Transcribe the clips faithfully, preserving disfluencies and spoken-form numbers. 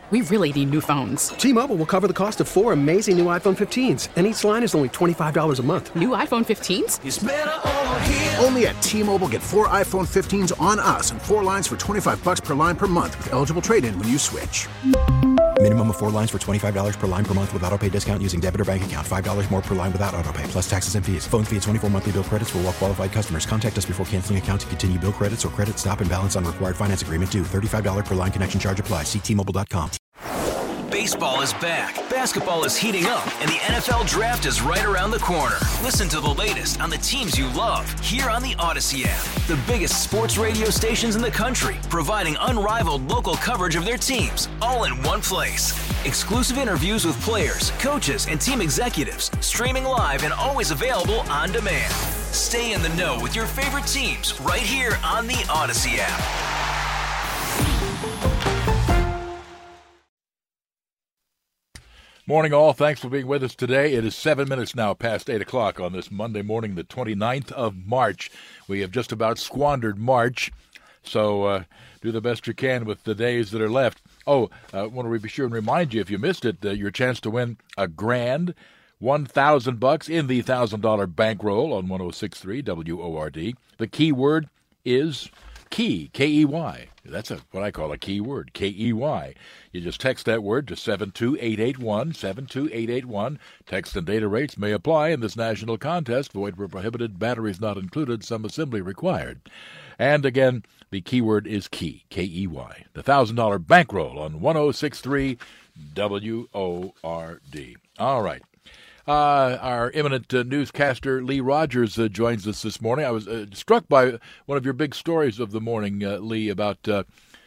We really need new phones. T-Mobile will cover the cost of four amazing new iPhone fifteens, and each line is only twenty-five dollars a month. New iPhone fifteens? It's better over here. Only at T-Mobile, get four iPhone fifteens on us and four lines for twenty-five dollars per line per month with eligible trade-in when you switch. Minimum of four lines for twenty-five dollars per line per month with autopay discount using debit or bank account. five dollars more per line without autopay, plus taxes and fees. Phone fee at twenty-four monthly bill credits for well-qualified customers. Contact us before canceling account to continue bill credits or credit stop and balance on required finance agreement due. thirty-five dollars per line connection charge applies. See T Mobile dot com. Baseball is back, basketball is heating up, and the N F L Draft is right around the corner. Listen to the latest on the teams you love here on the Odyssey app. The biggest sports radio stations in the country, providing unrivaled local coverage of their teams, all in one place. Exclusive interviews with players, coaches, and team executives, streaming live and always available on demand. Stay in the know with your favorite teams right here on the Odyssey app. Morning, all. Thanks for being with us today. It is seven minutes now past eight o'clock on this Monday morning, the twenty-ninth of March. We have just about squandered March, so uh, do the best you can with the days that are left. Oh, I uh, want to be sure and remind you, if you missed it, uh, your chance to win a grand one thousand bucks in the one thousand dollars bankroll on one oh six point three W O R D. The key word is key, K E Y. That's a, what I call a key word, K E Y. You just text that word to seven two eight eight one, seven two eight eight one. Text and data rates may apply in this national contest. Void where prohibited, batteries not included, some assembly required. And again, the keyword is key, K E Y. The one thousand dollars bankroll on one oh six point three W O R D. All right. Uh, our eminent uh, newscaster Lee Rogers uh, joins us this morning. I was uh, struck by one of your big stories of the morning, uh, Lee, about uh,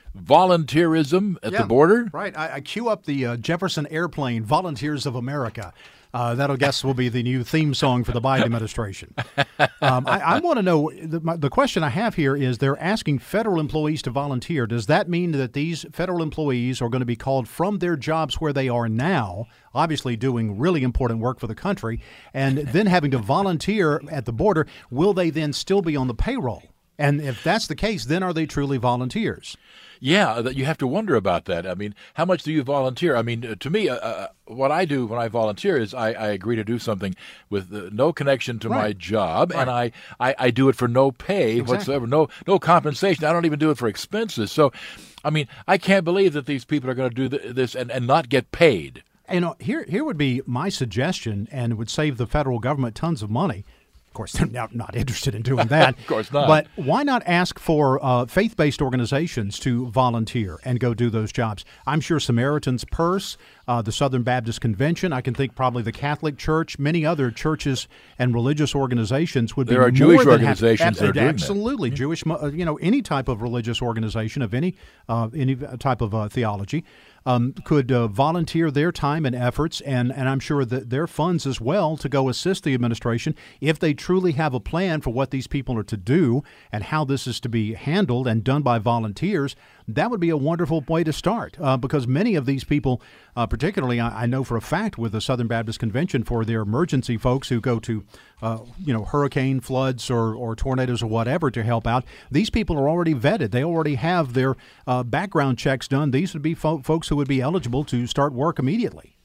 volunteerism at yeah, the border. Right. I, I cue up the uh, Jefferson Airplane, Volunteers of America. Uh, that'll guess will be the new theme song for the Biden administration. Um, I, I want to know, the, my, the question I have here is they're asking federal employees to volunteer. Does that mean that these federal employees are going to be called from their jobs where they are now, obviously doing really important work for the country, and then having to volunteer at the border? Will they then still be on the payroll? And if that's the case, then are they truly volunteers? Yeah, that you have to wonder about that. I mean, how much do you volunteer? I mean, to me, uh, what I do when I volunteer is I, I agree to do something with uh, no connection to right. my job, right. and I, I, I do it for no pay exactly. whatsoever, no no compensation. I don't even do it for expenses. So, I mean, I can't believe that these people are going to do th- this and, and not get paid. You know, here here would be my suggestion, and it would save the federal government tons of money. Of course, they're not, not interested in doing that. Of course not. But why not ask for uh, faith-based organizations to volunteer and go do those jobs? I'm sure Samaritan's Purse, uh, the Southern Baptist Convention, I can think probably the Catholic Church, many other churches and religious organizations would there be are more Jewish than organizations happy, that are doing absolutely that. Jewish, you know, any type of religious organization of any uh, any type of uh, theology. Um, could uh, volunteer their time and efforts, and, and I'm sure that their funds as well, to go assist the administration if they truly have a plan for what these people are to do and how this is to be handled and done by volunteers. That would be a wonderful way to start, uh, because many of these people, uh, particularly I, I know for a fact with the Southern Baptist Convention, for their emergency folks who go to, uh, you know, hurricane floods or, or tornadoes or whatever to help out, these people are already vetted. They already have their uh, background checks done. These would be fo- folks who would be eligible to start work immediately.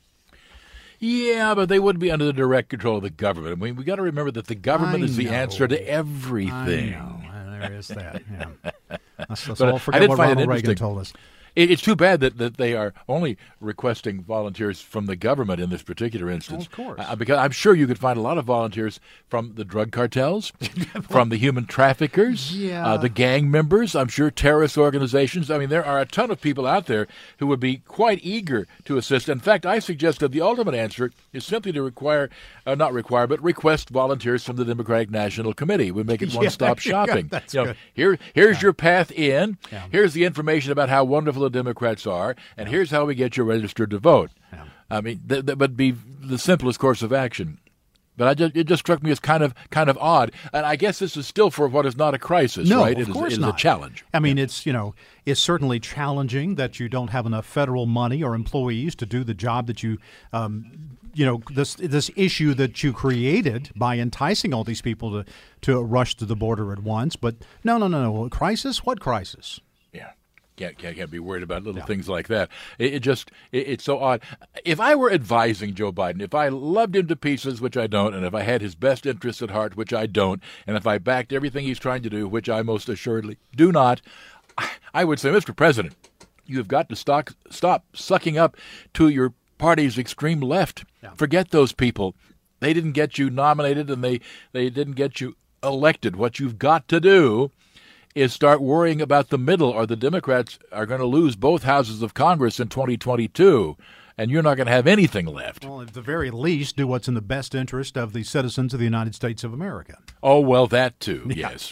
Yeah, but they wouldn't be under the direct control of the government. I mean, we got to remember that the government I is the know. answer to everything. I know. There is that. Yeah. Let's, let's But all I forget did what find it Ronald Reagan interesting. told us. It, it's too bad that, that they are only requesting volunteers from the government in this particular instance. Of course. Uh, because I'm sure you could find a lot of volunteers from the drug cartels, from the human traffickers, Yeah. uh, the gang members, I'm sure terrorist organizations. I mean, there are a ton of people out there who would be quite eager to assist. In fact, I suggest that the ultimate answer is simply to require, uh, not require, but request volunteers from the Democratic National Committee. We make it one-stop Yeah, shopping. that's you know, good. Here, here's your path in. Yeah. Here's the information about how wonderful the Democrats are, and Yeah. here's how we get you registered to vote. Yeah. I mean, th- that would be the simplest course of action. But I just, it just struck me as kind of kind of odd, and I guess this is still for what is not a crisis, No, right? of It is, course it is not. a challenge. I mean, it's, you know, it's certainly challenging that you don't have enough federal money or employees to do the job that you, um, you know, this this issue that you created by enticing all these people to, to rush to the border at once. But no, no, no, no. Crisis? What crisis? Yeah. can't, can't can't be worried about little yeah. things like that. It, it just it, it's so odd. If I were advising Joe Biden, if I loved him to pieces, which I don't, and if I had his best interests at heart, which I don't, and if I backed everything he's trying to do, which I most assuredly do not, I would say, Mister President, you have got to stock, stop sucking up to your party's extreme left. Yeah. Forget those people. They didn't get you nominated, and they, they didn't get you elected. What you've got to do is start worrying about the middle, or the Democrats are going to lose both houses of Congress in twenty twenty-two, and you're not going to have anything left. Well, at the very least, do what's in the best interest of the citizens of the United States of America. Oh, well, that too, yeah. yes.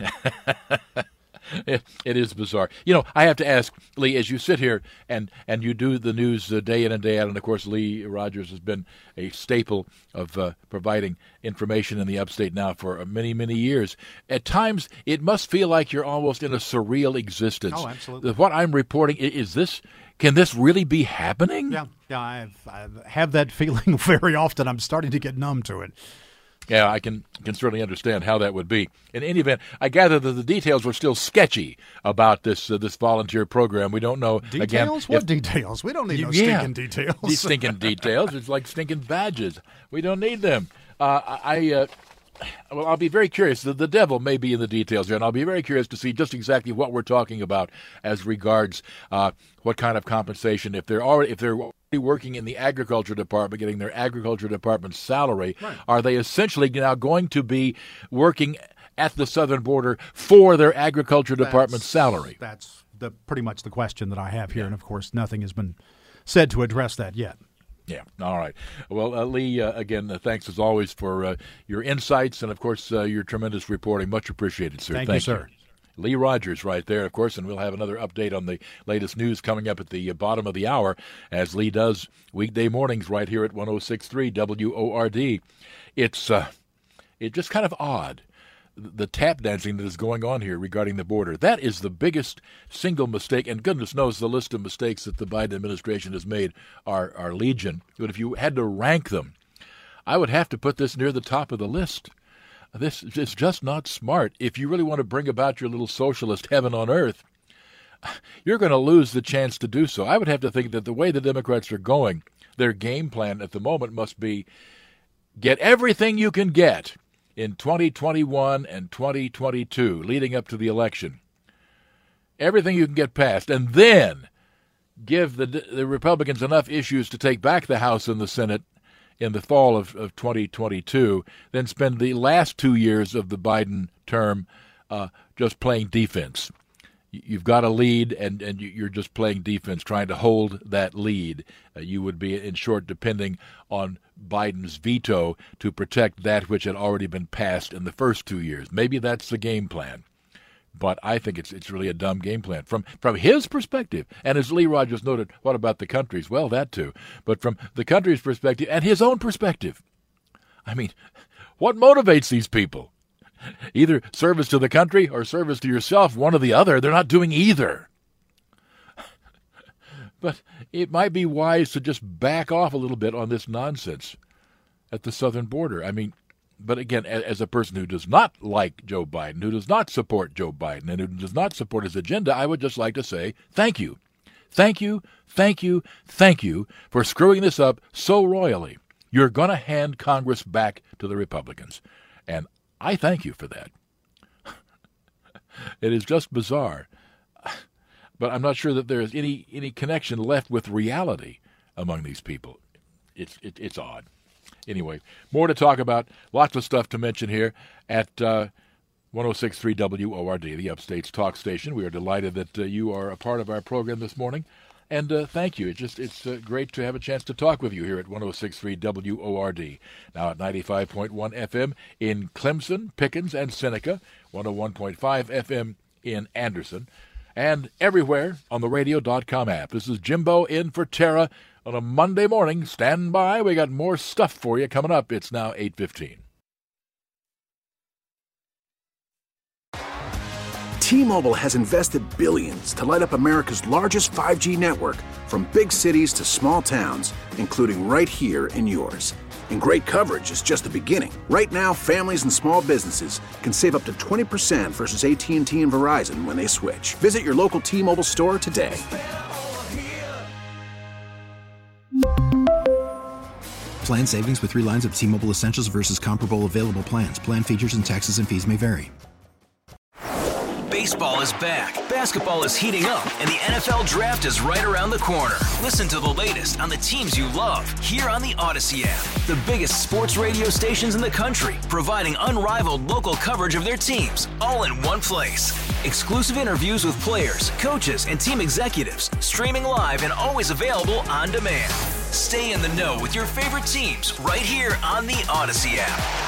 It, it is bizarre. You know, I have to ask, Lee, as you sit here and, and you do the news uh, day in and day out, and of course Lee Rogers has been a staple of uh, providing information in the upstate now for many, many years. At times, it must feel like you're almost in a surreal existence. Oh, absolutely. What I'm reporting, is this, can this really be happening? Yeah, yeah, I've, I have that feeling very often. I'm starting to get numb to it. Yeah, I can can certainly understand how that would be. In any event, I gather that the details were still sketchy about this uh, this volunteer program. We don't know. Details? Again, what if, details? We don't need no yeah, stinking details. These stinking details. It's like stinking badges. We don't need them. Uh, I uh, well, I'll be very curious. The, the devil may be in the details here, and I'll be very curious to see just exactly what we're talking about as regards uh, what kind of compensation. If they're already if they're working in the agriculture department, getting their agriculture department salary, right. Are they essentially now going to be working at the southern border for their agriculture that's, department salary? That's the pretty much the question that I have here, yeah. And of course, nothing has been said to address that yet. Yeah. All right. Well, uh, Lee, uh, again, uh, thanks as always for uh, your insights and, of course, uh, your tremendous reporting. Much appreciated, sir. Thank, Thank you, sir. You. Lee Rogers right there, of course, and we'll have another update on the latest news coming up at the bottom of the hour, as Lee does weekday mornings right here at one oh six point three W O R D. It's uh, it's just kind of odd, the tap dancing that is going on here regarding the border. That is the biggest single mistake, and goodness knows the list of mistakes that the Biden administration has made are, are legion. But if you had to rank them, I would have to put this near the top of the list. This is just not smart. If you really want to bring about your little socialist heaven on earth, you're going to lose the chance to do so. I would have to think that the way the Democrats are going, their game plan at the moment must be get everything you can get in twenty twenty-one and twenty twenty-two, leading up to the election. Everything you can get passed, and then give the, the Republicans enough issues to take back the House and the Senate in the fall of, of twenty twenty-two, then spend the last two years of the Biden term uh, just playing defense. You've got a lead, and, and you're just playing defense, trying to hold that lead. Uh, you would be, in short, depending on Biden's veto to protect that which had already been passed in the first two years. Maybe that's the game plan. But I think it's it's really a dumb game plan. From from his perspective, and as Lee Rogers noted, what about the country's? Well, that too. But from the country's perspective and his own perspective, I mean, what motivates these people? Either service to the country or service to yourself, one or the other. They're not doing either. But it might be wise to just back off a little bit on this nonsense at the southern border. I mean, but again, as a person who does not like Joe Biden, who does not support Joe Biden, and who does not support his agenda, I would just like to say thank you. Thank you, thank you, thank you for screwing this up so royally. You're going to hand Congress back to the Republicans. And I thank you for that. It is just bizarre. But I'm not sure that there is any, any connection left with reality among these people. It's it, it's odd. Anyway, more to talk about. Lots of stuff to mention here at uh, one oh six point three W O R D, the Upstate's talk station. We are delighted that uh, you are a part of our program this morning. And uh, thank you. It's just it's uh, great to have a chance to talk with you here at one oh six point three W O R D. Now at ninety-five point one F M in Clemson, Pickens, and Seneca, one oh one point five F M in Anderson, and everywhere on the radio dot com app. This is Jimbo in for Tara on a Monday morning. Stand by. We got more stuff for you coming up. It's now eight fifteen. T-Mobile has invested billions to light up America's largest five G network, from big cities to small towns, including right here in yours. And great coverage is just the beginning. Right now, families and small businesses can save up to twenty percent versus A T and T and Verizon when they switch. Visit your local T-Mobile store today. Plan savings with three lines of T-Mobile Essentials versus comparable available plans. Plan features and taxes and fees may vary. Baseball is back, basketball is heating up, and the N F L Draft is right around the corner. Listen to the latest on the teams you love here on the Odyssey app. The biggest sports radio stations in the country, providing unrivaled local coverage of their teams, all in one place. Exclusive interviews with players, coaches, and team executives, streaming live and always available on demand. Stay in the know with your favorite teams right here on the Odyssey app.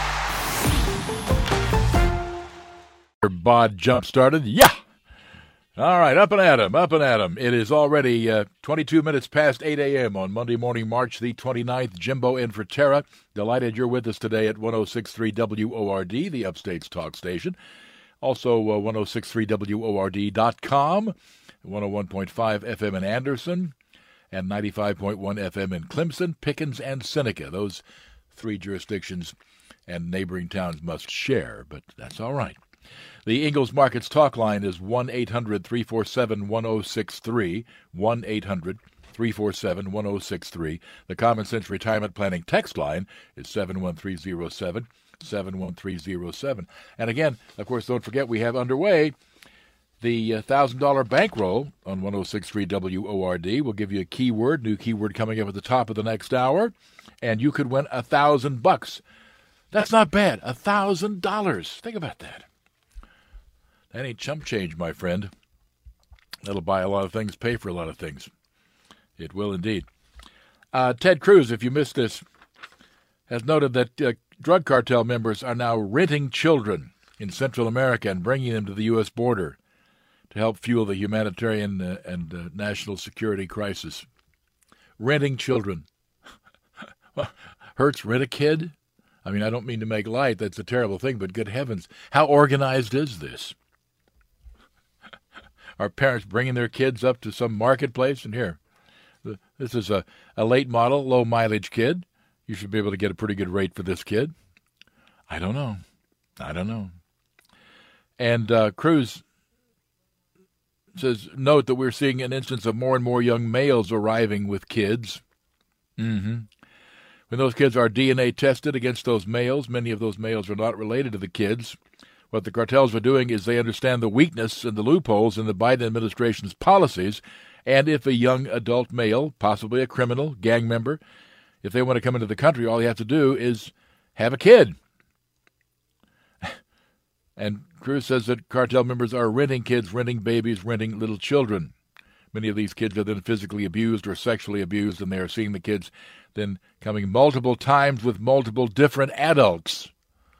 Bod jump started. Yeah. All right, up and at 'em, up and at 'em. It is already uh, twenty-two minutes past eight a.m. on Monday morning, March the twenty-ninth. Jimbo in for Tara. Delighted you're with us today at one oh six point three W O R D, the Upstate's talk station. Also, uh, one oh six point three W O R D dot com, one oh one point five F M in Anderson, and ninety-five point one F M in Clemson, Pickens, and Seneca. Those three jurisdictions and neighboring towns must share, but that's all right. The Ingalls Markets talk line is one eight hundred three four seven one oh six three, one eight hundred three four seven one oh six three. The Common Sense Retirement Planning text line is seven one three zero seven, seven one three zero seven. And again, of course, don't forget we have underway the one thousand dollars bankroll on one oh six point three W O R D. We'll give you a keyword, new keyword coming up at the top of the next hour, and you could win a thousand bucks. That's not bad. A thousand dollars. Think about that. That ain't chump change, my friend. That'll buy a lot of things, pay for a lot of things. It will indeed. Uh, Ted Cruz, if you missed this, has noted that uh, drug cartel members are now renting children in Central America and bringing them to the U S border to help fuel the humanitarian uh, and uh, national security crisis. Renting children. Hurts rent a kid? I mean, I don't mean to make light. That's a terrible thing, but good heavens, how organized is this? Are parents bringing their kids up to some marketplace? And here, this is a, a late model, low mileage kid. You should be able to get a pretty good rate for this kid. I don't know. I don't know. And uh, Cruz says, note that we're seeing an instance of more and more young males arriving with kids. Mm-hmm. When those kids are D N A tested against those males, many of those males are not related to the kids. What the cartels are doing is they understand the weakness and the loopholes in the Biden administration's policies, and if a young adult male, possibly a criminal, gang member, if they want to come into the country, all you have to do is have a kid. And Cruz says that cartel members are renting kids, renting babies, renting little children. Many of these kids are then physically abused or sexually abused, and they are seeing the kids then coming multiple times with multiple different adults.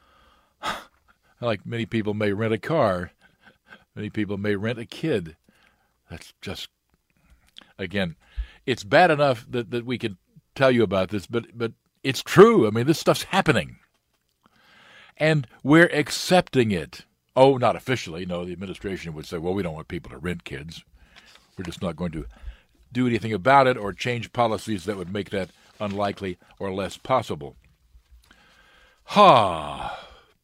Like many people may rent a car, many people may rent a kid. That's just, again, it's bad enough that, that we can tell you about this, but, but it's true. I mean, this stuff's happening. And we're accepting it. Oh, not officially. No, the administration would say, well, we don't want people to rent kids. We're just not going to do anything about it or change policies that would make that unlikely or less possible. Ha!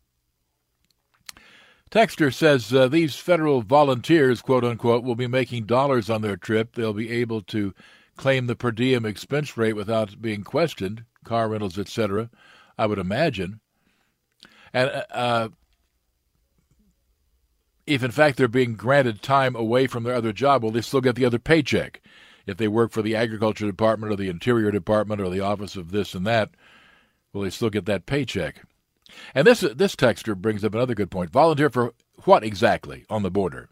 Texter says uh, these federal volunteers, quote-unquote, will be making dollars on their trip. They'll be able to claim the per diem expense rate without being questioned, car rentals, et cetera, I would imagine. And uh, if, in fact, they're being granted time away from their other job, will they still get the other paycheck? If they work for the Agriculture Department or the Interior Department or the Office of this and that, will they still get that paycheck? And this this texter brings up another good point. Volunteer for what exactly on the border?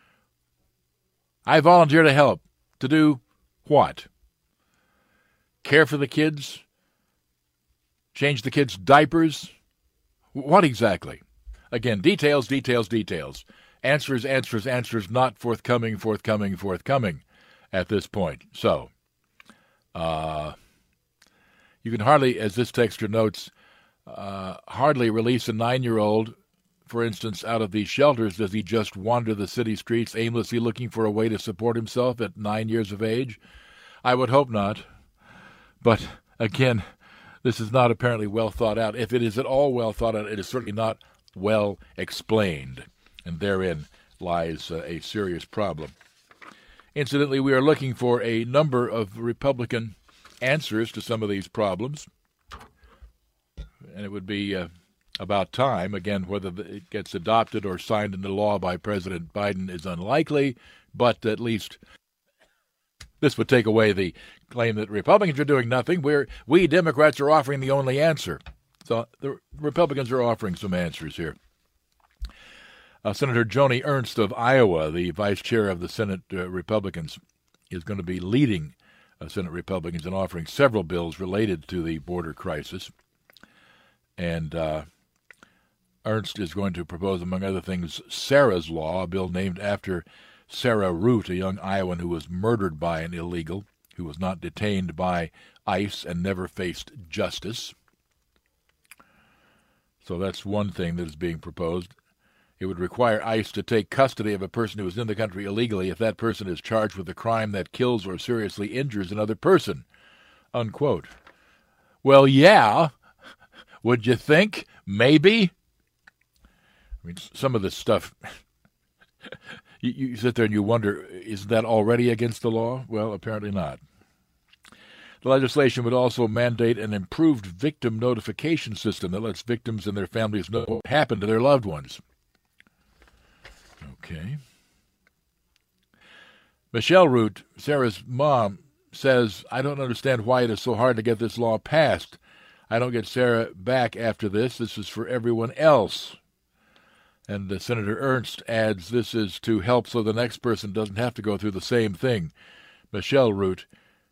I volunteer to help. To do what? Care for the kids? Change the kids' diapers? What exactly? Again, details, details, details. Answers, answers, answers, not forthcoming, forthcoming, forthcoming at this point. So, uh, you can hardly, as this texter notes, uh, hardly release a nine-year-old, for instance, out of these shelters. Does he just wander the city streets aimlessly looking for a way to support himself at nine years of age? I would hope not. But, again, This is not apparently well thought out. If it is at all well thought out, it is certainly not well explained, and therein lies uh, a serious problem. Incidentally, we are looking for a number of Republican answers to some of these problems, and it would be uh, about time. Again, whether it gets adopted or signed into law by President Biden is unlikely, but at least this would take away the claim that Republicans are doing nothing. We're, we Democrats are offering the only answer. So the Republicans are offering some answers here. Uh, Senator Joni Ernst of Iowa, the vice chair of the Senate uh, Republicans, is going to be leading uh, Senate Republicans in offering several bills related to the border crisis. And uh, Ernst is going to propose, among other things, Sarah's Law, a bill named after Sarah Root, a young Iowan who was murdered by an illegal, who was not detained by ICE and never faced justice. So that's one thing that is being proposed. It would require ICE to take custody of a person who is in the country illegally if that person is charged with a crime that kills or seriously injures another person, unquote. Well, yeah. Would you think? Maybe? I mean, some of this stuff, you, you sit there and you wonder, is that already against the law? Well, apparently not. The legislation would also mandate an improved victim notification system that lets victims and their families know what happened to their loved ones. Okay. Michelle Root, Sarah's mom, says, I don't understand why it is so hard to get this law passed. I don't get Sarah back after this. This is for everyone else. And uh, Senator Ernst adds, this is to help so the next person doesn't have to go through the same thing. Michelle Root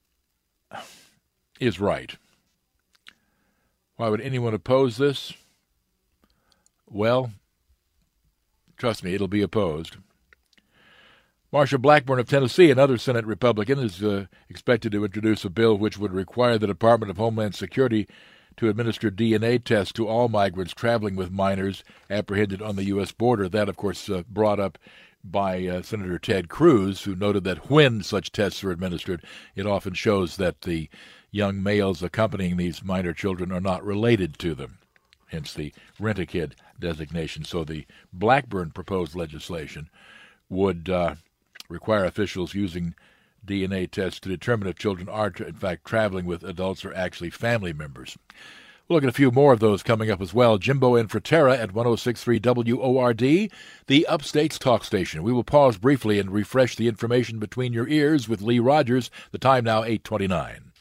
is right. Why would anyone oppose this? Well, trust me, it'll be opposed. Marsha Blackburn of Tennessee, another Senate Republican, is uh, expected to introduce a bill which would require the Department of Homeland Security to administer D N A tests to all migrants traveling with minors apprehended on the U S border. That, of course, uh, brought up by uh, Senator Ted Cruz, who noted that when such tests are administered, it often shows that the young males accompanying these minor children are not related to them, hence the rent-a-kid designation. So the Blackburn proposed legislation would uh, require officials using D N A tests to determine if children are, in fact, traveling with adults or actually family members. We'll look at a few more of those coming up as well. Jimbo and Fratera at one oh six point three W O R D, the Upstate's talk station. We will pause briefly and refresh the information between your ears with Lee Rogers. The time now, eight twenty-nine.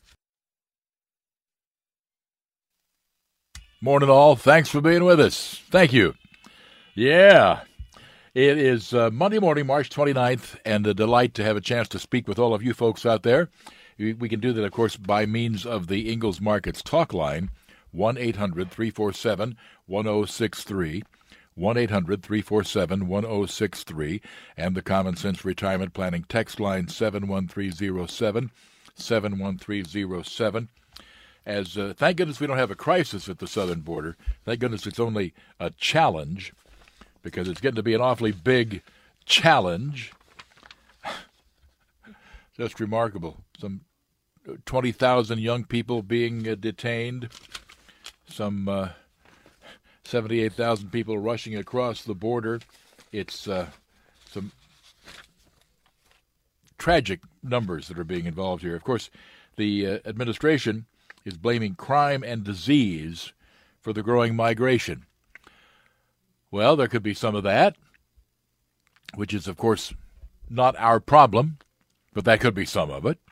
Morning all. Thanks for being with us. Thank you. Yeah. It is uh, Monday morning, March twenty-ninth, and a delight to have a chance to speak with all of you folks out there. We, we can do that, of course, by means of the Ingalls Markets talk line, one eight hundred three four seven one oh six three, one eight hundred three four seven one oh six three, and the Common Sense Retirement Planning text line, seven one three zero seven, seven one three zero seven. As uh, thank goodness we don't have a crisis at the southern border. Thank goodness it's only a challenge, because it's getting to be an awfully big challenge. Just remarkable. Some twenty thousand young people being uh, detained, some uh, seventy-eight thousand people rushing across the border. It's uh, some tragic numbers that are being involved here. Of course, the uh, administration is blaming crime and disease for the growing migration. Well, there could be some of that, which is, of course, not our problem, but that could be some of it.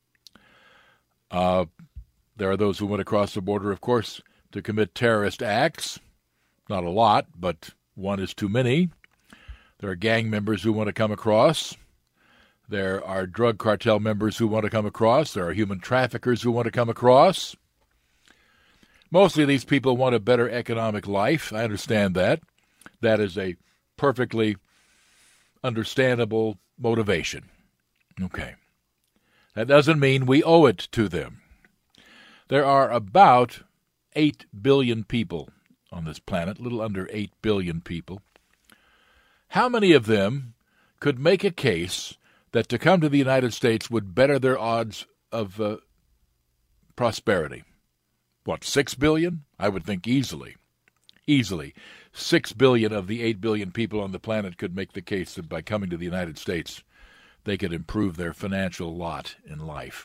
Uh, there are those who went across the border, of course, to commit terrorist acts. Not a lot, but one is too many. There are gang members who want to come across. There are drug cartel members who want to come across. There are human traffickers who want to come across. Mostly these people want a better economic life. I understand that. That is a perfectly understandable motivation. Okay. That doesn't mean we owe it to them. There are about eight billion people on this planet, a little under eight billion people. How many of them could make a case that to come to the United States would better their odds of uh, prosperity? what, six billion? I would think easily, easily. Six billion of the eight billion people on the planet could make the case that by coming to the United States, they could improve their financial lot in life.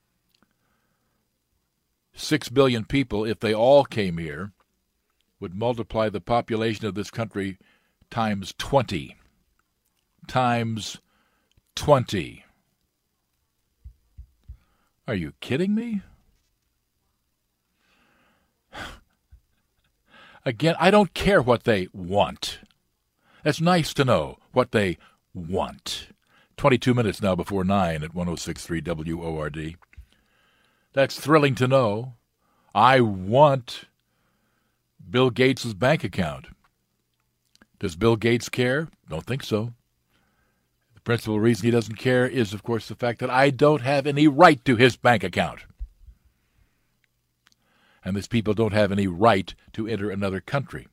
Six billion people, if they all came here, would multiply the population of this country times twenty. Times twenty. Are you kidding me? Again, I don't care what they want. That's nice to know what they want. twenty-two minutes now before nine at one oh six point three W O R D. That's thrilling to know. I want Bill Gates' bank account. Does Bill Gates care? Don't think so. The principal reason he doesn't care is, of course, the fact that I don't have any right to his bank account. And these people don't have any right to enter another country.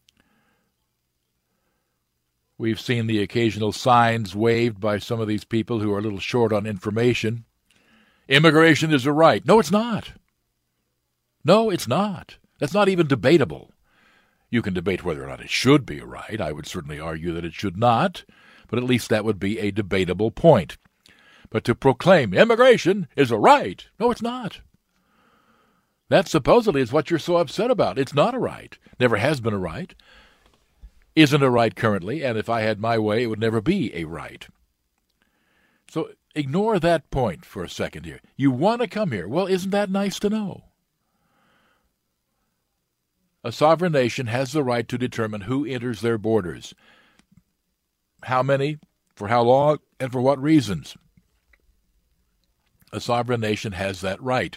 We've seen the occasional signs waved by some of these people who are a little short on information. Immigration is a right. No, it's not. No, it's not. That's not even debatable. You can debate whether or not it should be a right. I would certainly argue that it should not, but at least that would be a debatable point. But to proclaim immigration is a right, no, it's not. That supposedly is what you're so upset about. It's not a right. Never has been a right. Isn't a right currently, and if I had my way, it would never be a right. So ignore that point for a second here. You want to come here. Well, isn't that nice to know? A sovereign nation has the right to determine who enters their borders. How many, for how long, and for what reasons. A sovereign nation has that right.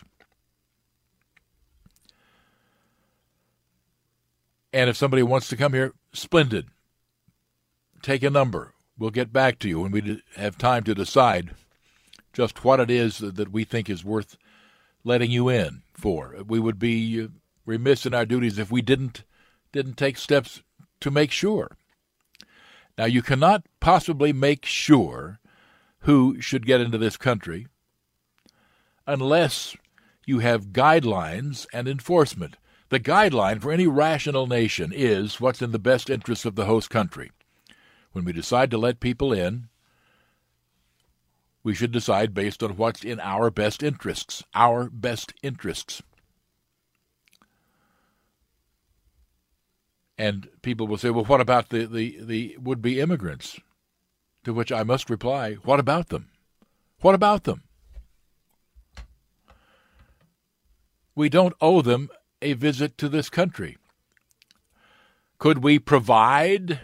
And if somebody wants to come here, splendid. Take a number. We'll get back to you when we have time to decide just what it is that we think is worth letting you in for. We would be remiss in our duties if we didn't didn't take steps to make sure. Now, you cannot possibly make sure who should get into this country unless you have guidelines and enforcement. The guideline for any rational nation is what's in the best interest of the host country. When we decide to let people in, we should decide based on what's in our best interests. Our best interests. And people will say, well, what about the, the, the would-be immigrants? To which I must reply, what about them? What about them? We don't owe them a visit to this country. Could we provide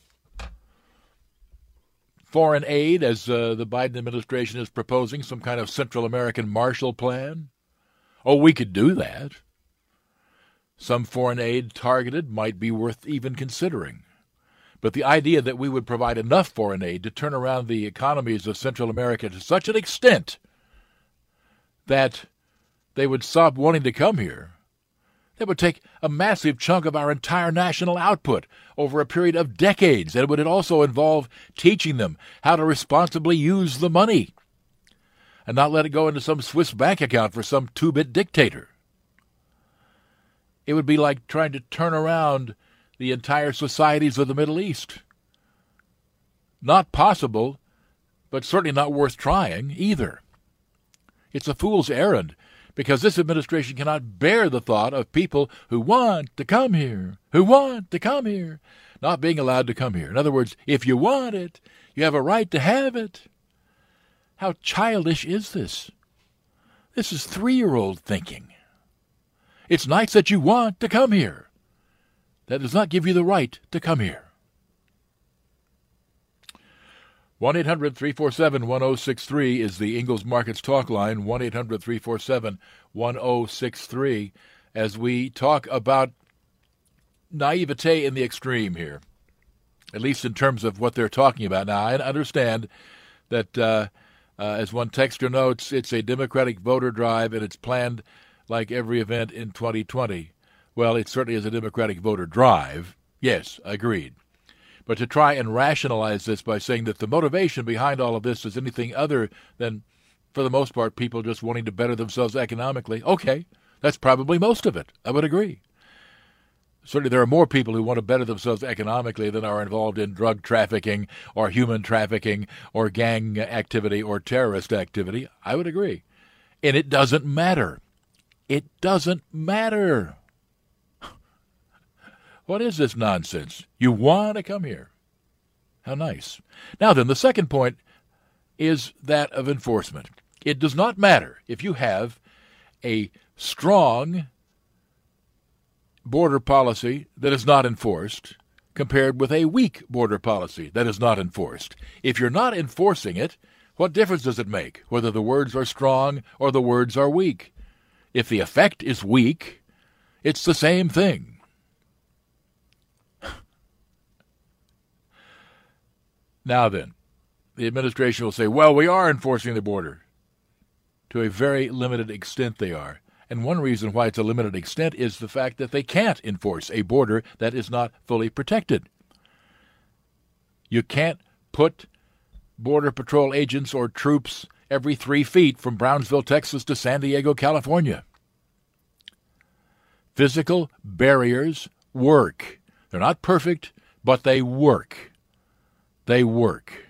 foreign aid, as uh, the Biden administration is proposing, some kind of Central American Marshall Plan? Oh, we could do that. Some foreign aid targeted might be worth even considering. But the idea that we would provide enough foreign aid to turn around the economies of Central America to such an extent that they would stop wanting to come here, that would take a massive chunk of our entire national output over a period of decades, and it would also involve teaching them how to responsibly use the money and not let it go into some Swiss bank account for some two-bit dictator. It would be like trying to turn around the entire societies of the Middle East. Not possible, but certainly not worth trying either. It's a fool's errand, because this administration cannot bear the thought of people who want to come here, who want to come here, not being allowed to come here. In other words, if you want it, you have a right to have it. How childish is this? This is three-year-old thinking. It's nice that you want to come here. That does not give you the right to come here. one eight hundred three four seven one oh six three is the Ingalls Markets talk line, one eight hundred three four seven one oh six three, as we talk about naivete in the extreme here, at least in terms of what they're talking about. Now, I understand that, uh, uh, as one texter notes, it's a Democratic voter drive, and it's planned like every event in twenty twenty. Well, it certainly is a Democratic voter drive. Yes, agreed. But to try and rationalize this by saying that the motivation behind all of this is anything other than, for the most part, people just wanting to better themselves economically, okay, That's probably most of it. I would agree. Certainly there are more people who want to better themselves economically than are involved in drug trafficking or human trafficking or gang activity or terrorist activity. I would agree. And it doesn't matter. It doesn't matter. What is this nonsense? You want to come here. How nice. Now then, the second point is that of enforcement. It does not matter if you have a strong border policy that is not enforced compared with a weak border policy that is not enforced. If you're not enforcing it, what difference does it make whether the words are strong or the words are weak? If the effect is weak, it's the same thing. Now then, the administration will say, well, we are enforcing the border. To a very limited extent they are. And one reason why it's a limited extent is the fact that they can't enforce a border that is not fully protected. You can't put Border Patrol agents or troops every three feet from Brownsville, Texas to San Diego, California. Physical barriers work. They're not perfect, but they work. They work.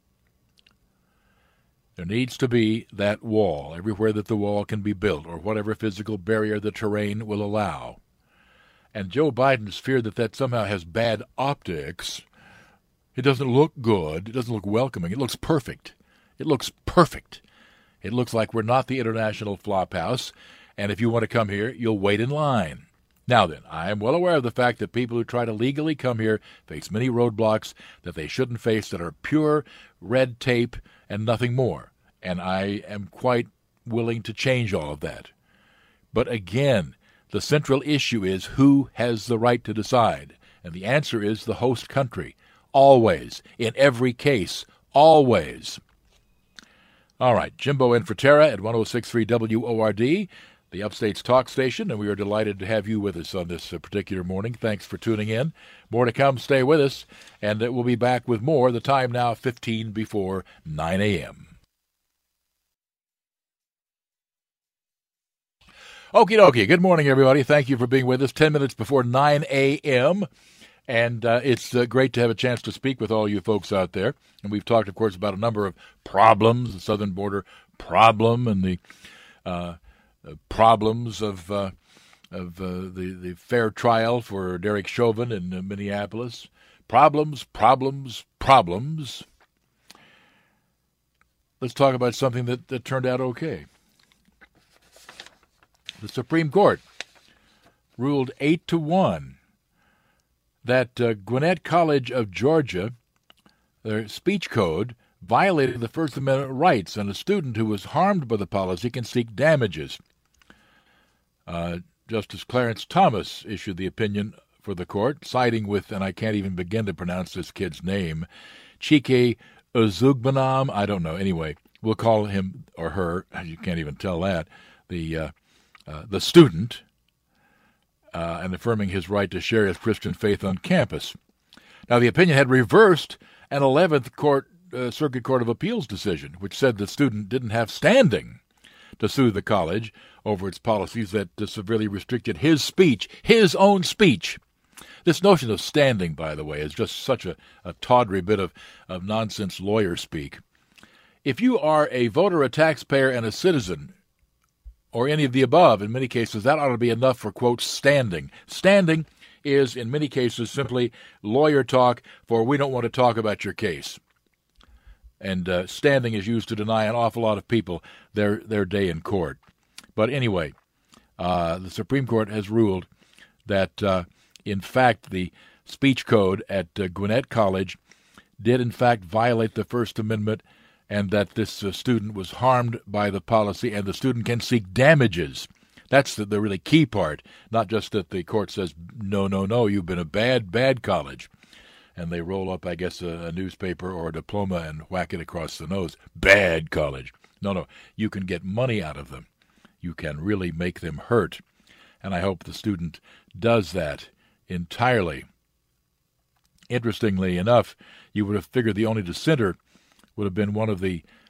There needs to be that wall everywhere that the wall can be built, or whatever physical barrier the terrain will allow. And Joe Biden's fear that that somehow has bad optics, it doesn't look good, it doesn't look welcoming, it looks perfect. It looks perfect. It looks like we're not the international flophouse, and if you want to come here, you'll wait in line. Now then, I am well aware of the fact that people who try to legally come here face many roadblocks that they shouldn't face that are pure red tape and nothing more. And I am quite willing to change all of that. But again, the central issue is who has the right to decide. And the answer is the host country. Always. In every case. Always. All right. Jimbo in for Tara at one oh six point three W O R D, the Upstate's talk station, and we are delighted to have you with us on this uh, particular morning. Thanks for tuning in. More to come. Stay with us, and uh, we'll be back with more. The time now, fifteen before nine a.m. Okie dokie. Good morning, everybody. Thank you for being with us. Ten minutes before nine a.m., and uh, it's uh, great to have a chance to speak with all you folks out there. And we've talked, of course, about a number of problems, the southern border problem and the uh, problems of uh, of uh, the, the fair trial for Derek Chauvin in uh, Minneapolis. Problems, problems, problems. Let's talk about something that, that turned out okay. The Supreme Court ruled eight to one that uh, Gwinnett College of Georgia, their speech code, violated the First Amendment rights, and a student who was harmed by the policy can seek damages. Uh, Justice Clarence Thomas issued the opinion for the court, siding with, and I can't even begin to pronounce this kid's name, Chike Ozugbanam. I don't know. Anyway, we'll call him or her, you can't even tell that, the uh, uh, the student, uh, and affirming his right to share his Christian faith on campus. Now, the opinion had reversed an eleventh court, uh, Circuit Court of Appeals decision, which said the student didn't have standing to sue the college over its policies that uh, severely restricted his speech, his own speech. This notion of standing, by the way, is just such a, a tawdry bit of, of nonsense lawyer speak. If you are a voter, a taxpayer, and a citizen, or any of the above, in many cases, that ought to be enough for, quote, standing. Standing is, in many cases, simply lawyer talk for we don't want to talk about your case. And uh, standing is used to deny an awful lot of people their, their day in court. But anyway, uh, the Supreme Court has ruled that, uh, in fact, the speech code at uh, Gwinnett College did, in fact, violate the First Amendment, and that this uh, student was harmed by the policy, and the student can seek damages. That's the, the really key part, not just that the court says, no, no, no, you've been a bad, bad college. And they roll up, I guess, a, a newspaper or a diploma and whack it across the nose. Bad college. No, no, you can get money out of them. You can really make them hurt. And I hope the student does that entirely. Interestingly enough, you would have figured the only dissenter would have been one of the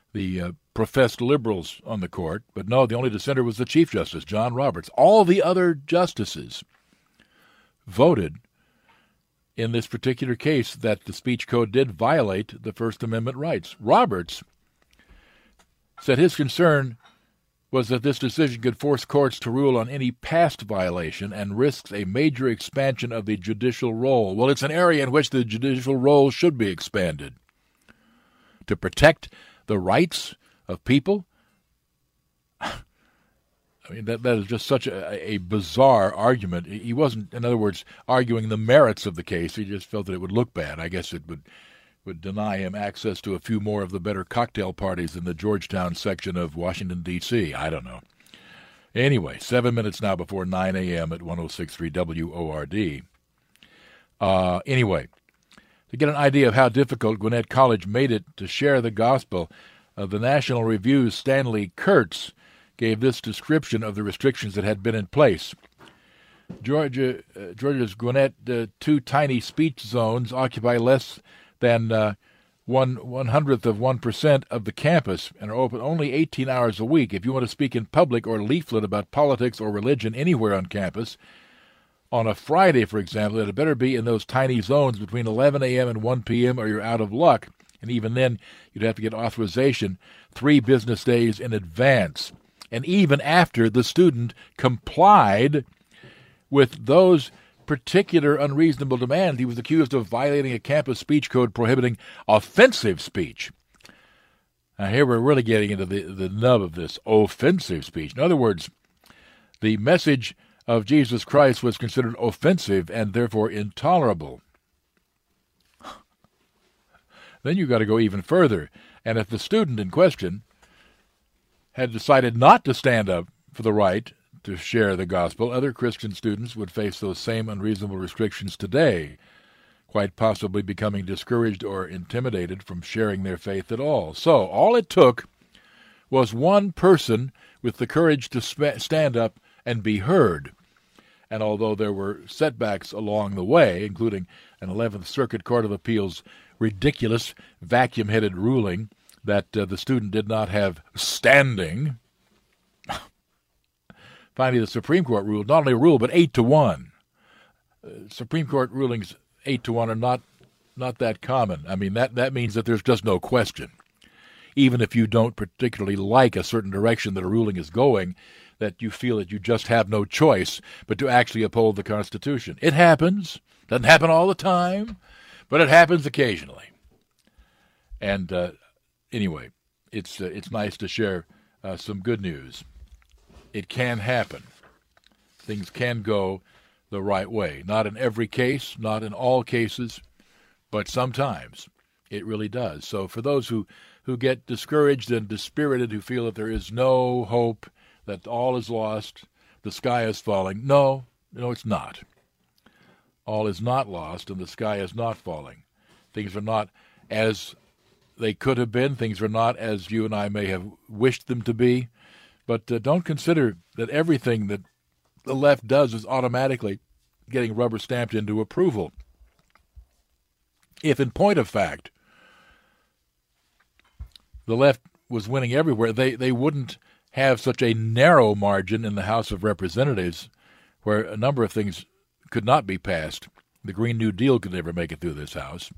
the uh, professed liberals on the court. But no, the only dissenter was the Chief Justice, John Roberts. All the other justices voted in this particular case that the speech code did violate the First Amendment rights. Roberts said his concern was that this decision could force courts to rule on any past violation and risks a major expansion of the judicial role. Well, it's an area in which the judicial role should be expanded to protect the rights of people. I mean, that that is just such a, a bizarre argument. He wasn't, in other words, arguing the merits of the case. He just felt that it would look bad. I guess it would would deny him access to a few more of the better cocktail parties in the Georgetown section of Washington, D C I don't know. Anyway, seven minutes now before nine a.m. at one oh six point three W O R D. Uh, anyway, to get an idea of how difficult Gwinnett College made it to share the gospel, uh, the National Review's Stanley Kurtz gave this description of the restrictions that had been in place. Georgia, uh, Georgia's Gwinnett, uh, two tiny speech zones occupy less than uh, one one hundredth of one percent of the campus and are open only eighteen hours a week. If you want to speak in public or leaflet about politics or religion anywhere on campus, on a Friday, for example, it better be in those tiny zones between eleven a.m. and one p.m. or you're out of luck. And even then, you'd have to get authorization three business days in advance. And even after the student complied with those particular unreasonable demands, he was accused of violating a campus speech code prohibiting offensive speech. Now, here we're really getting into the, the nub of this, offensive speech. In other words, the message of Jesus Christ was considered offensive and therefore intolerable. Then you've got to go even further. And if the student in question had decided not to stand up for the right to share the gospel, other Christian students would face those same unreasonable restrictions today, quite possibly becoming discouraged or intimidated from sharing their faith at all. So all it took was one person with the courage to sp- stand up and be heard. And although there were setbacks along the way, including an eleventh Circuit Court of Appeals ridiculous vacuum-headed ruling that uh, the student did not have standing, finally the Supreme Court ruled, not only ruled, but eight to one. Uh, Supreme Court rulings eight to one are not not that common. I mean, that, that means that there's just no question. Even if you don't particularly like a certain direction that a ruling is going, that you feel that you just have no choice but to actually uphold the Constitution. It happens. Doesn't happen all the time, but it happens occasionally. And uh, anyway, it's uh, it's nice to share uh, some good news. It can happen. Things can go the right way. Not in every case, not in all cases, but sometimes it really does. So for those who, who get discouraged and dispirited, who feel that there is no hope, that all is lost, the sky is falling, no, no, it's not. All is not lost, and the sky is not falling. Things are not as they could have been. Things are not as you and I may have wished them to be. But uh, don't consider that everything that the left does is automatically getting rubber stamped into approval. If in point of fact the left was winning everywhere, they, they wouldn't have such a narrow margin in the House of Representatives where a number of things could not be passed. The Green New Deal could never make it through this House.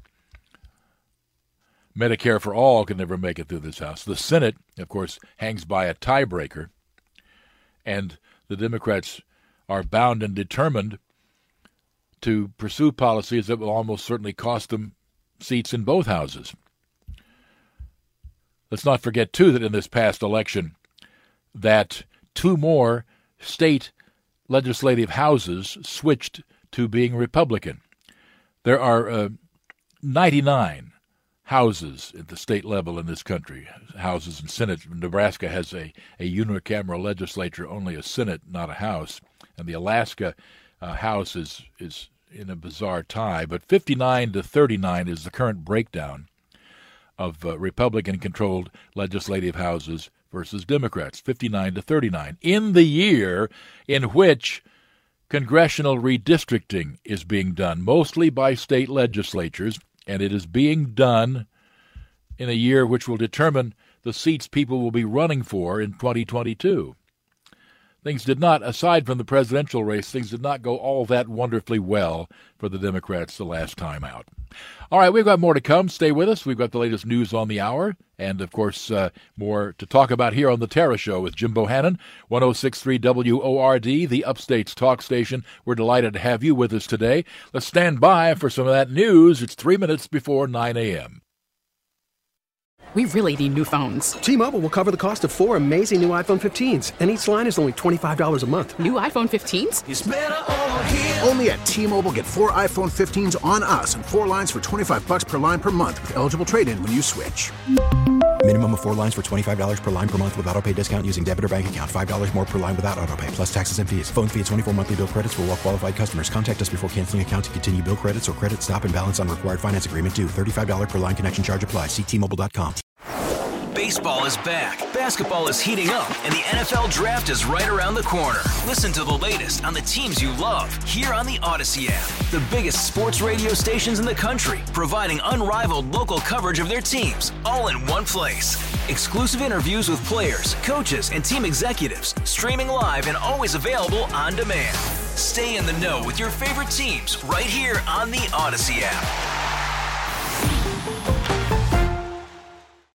Medicare for all could never make it through this House. The Senate, of course, hangs by a tiebreaker, and the Democrats are bound and determined to pursue policies that will almost certainly cost them seats in both houses. Let's not forget, too, that in this past election, that two more state legislative houses switched to being Republican. There are uh, ninety-nine houses at the state level in this country, houses and Senate. Nebraska has a, a unicameral legislature, only a Senate, not a House. And the Alaska uh, House is, is in a bizarre tie. But fifty-nine to thirty-nine is the current breakdown of uh, Republican-controlled legislative houses versus Democrats, fifty-nine to thirty-nine, in the year in which congressional redistricting is being done, mostly by state legislatures, and it is being done in a year which will determine the seats people will be running for in twenty twenty-two. Things did not, aside from the presidential race, things did not go all that wonderfully well for the Democrats the last time out. All right, we've got more to come. Stay with us. We've got the latest news on the hour. And, of course, uh, more to talk about here on The Tara Show with Jim Bohannon, one oh six point three W O R D, the Upstate's talk station. We're delighted to have you with us today. Let's stand by for some of that news. It's three minutes before nine a.m. We really need new phones. T-Mobile will cover the cost of four amazing new iPhone fifteens, and each line is only twenty-five dollars a month. New iPhone fifteens? It's better over here. Only at T-Mobile, get four iPhone fifteens on us and four lines for twenty-five dollars per line per month with eligible trade-in when you switch. Minimum of four lines for twenty-five dollars per line per month with autopay discount using debit or bank account. five dollars more per line without autopay, plus taxes and fees. Phone fee at twenty-four monthly bill credits for well-qualified customers. Contact us before canceling account to continue bill credits or credit stop and balance on required finance agreement due. thirty-five dollars per line connection charge applies. See T Mobile dot com. Baseball is back, basketball is heating up, and the N F L Draft is right around the corner. Listen to the latest on the teams you love here on the Odyssey app. The biggest sports radio stations in the country, providing unrivaled local coverage of their teams, all in one place. Exclusive interviews with players, coaches, and team executives, streaming live and always available on demand. Stay in the know with your favorite teams right here on the Odyssey app.